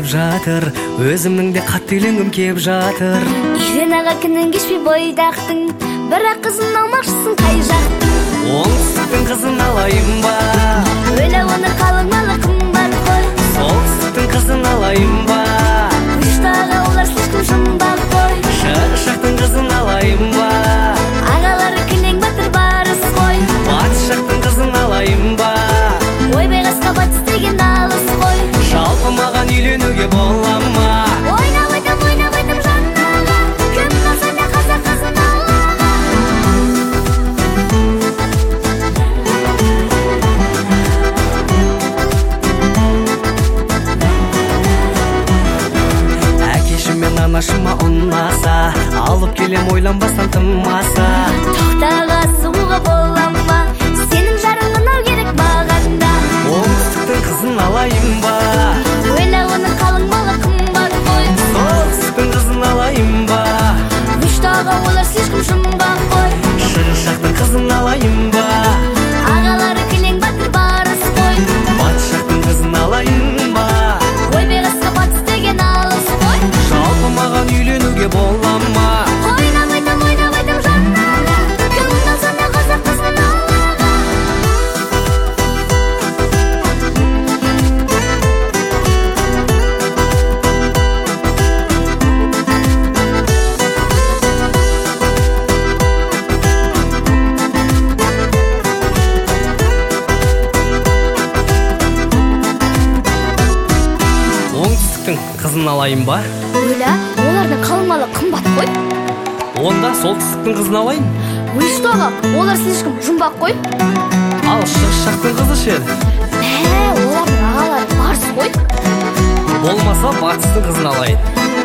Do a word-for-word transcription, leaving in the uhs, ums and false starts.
жатыр, өзімнің де қатты үйленгім кеп жатыр. Еленаға күнін кешпей бойдақтың, бірақ қызын алмақшысың қай жақтың? Оңтүстіктің қызын алайын ба? Өлі оны қалың малы қымбат қой. Солтүстіктің қызын алайын ба? Үштағы олар слишком жұмбақ қой. Шығыс жақтың қызын алайын ба? Ағалары кілең батыр барыс қой. Батыс жақтың қызын алайын ба? Ойбай қасқа батыс деген алыс қой. Жалпы маған үйленуге бола ма? Ойнап айтам, ойнап айтам жаннаға, кім болса да қазақ қызын алаға. Әкешім мен анашыма ұнаса, алып келем ойланбастан тымаса. Тоқтаға суға бола ма? Сенің жарың ұнау керек мағанда. Оңтүстіктің қызын алайын ба? Ойла оны қалың малы қымбат қой. Солтүстіктің қызын алайын ба? Үштағы олар слишком жұмбақ қой. Шығыс жақтың қызын алайын ба? Ағалары кілең батыр барыс қой. Батыс жақтың қызын алайын ба? Ойбай қасқа батыс деген алыс қой. Жалпы маған үйленуге бола ма? Ойнап айтам, ойнап айтам жаннаға, кім болса да қазақ қызын алаға. Оңтүстіктің қызын алайын ба? Ойла, олардың қалың малы қымбат қой. Онда солтүстіктің қызын алайын. Үштағы олар слишком жұмбақ қой. Ал шығыс жақтың қызы ше? Бә, олардың ағалары барыс қой. Болмаса батыстың қызын алайын.